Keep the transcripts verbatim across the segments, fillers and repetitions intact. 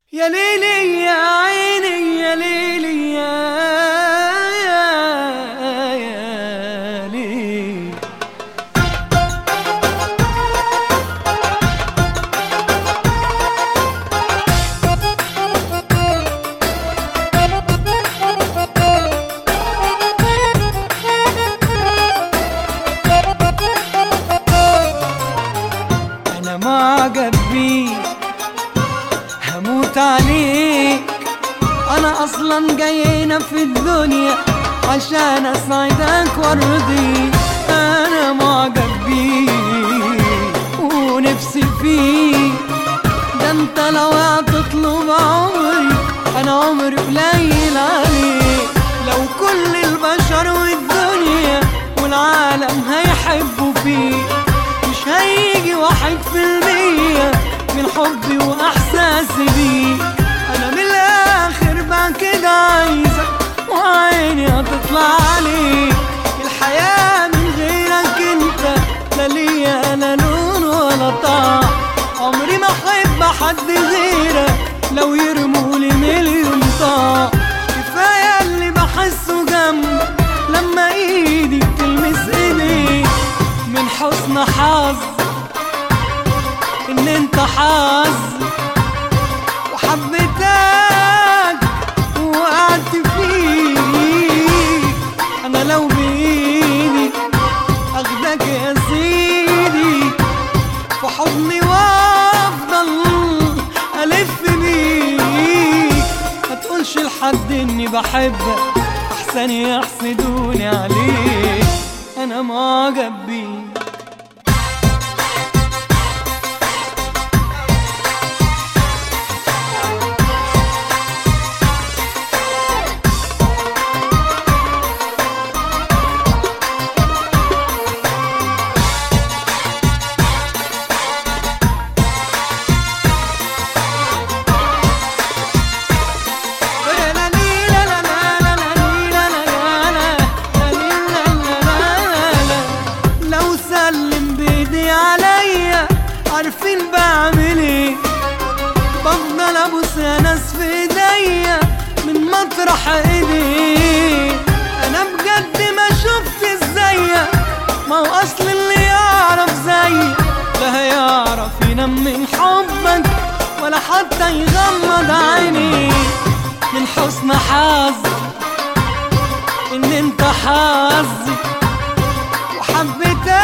يا ليلي يا عيني يا ليلي يا يا يا ليلي. أنا معجب بيك هموت عليك، انا اصلا جاي هنا في الدنيا عشان اسعدك وارضيك. انا معجب بيك ونفسي فيك، ده انت لو هتطلب عمري انا عمري قليل عليك. لو كل البشر والدنيا والعالم هيحبوا فيك مش هيجي واحد في المية من حبي واحساسي بيك. انا من الاخر بقى كده عايزك وعيني هتطلع عليك. الحياة من غيرك انت لا ليا لا لون ولا طعم، عمري ما احب حد غيرك لو يرمولي مليون طعم. كفاية اللي بحسه جنبك لما ايدي بتلمس ايديك، من حسن حظ ان انت حظ وحبيتك وقعدت فيك. انا لو بايدي اخدك يا سيدي في حضني وافضل الف بيك. ما تقولش لحد اني بحبك احسن يحسدوني عليك. انا معجب بيك. عارفين بعمل ايه؟ بفضل ابوس يا ناس في ايديا من مطرح ايديك. انا بجد ما شفت زيك، ما هو اصل اللي يعرف زيك لا هيعرف ينام من حبك ولا حتى يغمض عينيه. من حسن حظ ان انت حظي وحبيتك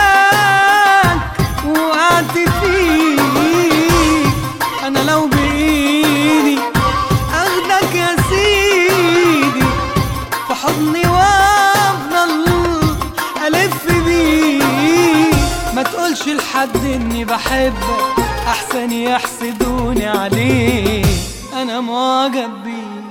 وقعدت فيك. انا لو بايدي اخدك يا سيدي في حضني وافضل الف بيك. ما تقولش لحد اني بحبك احسن يحسدوني عليك. انا معجب بيك.